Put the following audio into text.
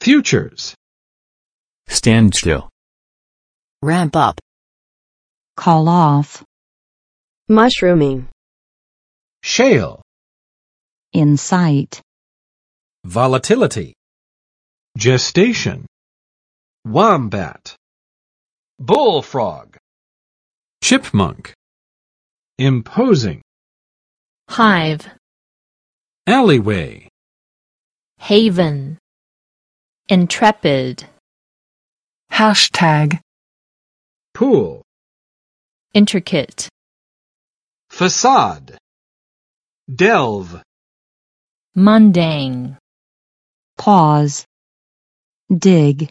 Futures. Stand still. Ramp up. Call off. Mushrooming. Shale. Insight. Volatility. Gestation. Wombat. Bullfrog. Chipmunk. Imposing. Hive. Alleyway. Haven. Intrepid. Hashtag. Pool. Intricate. Facade. Delve. Mundane. Pause. Dig.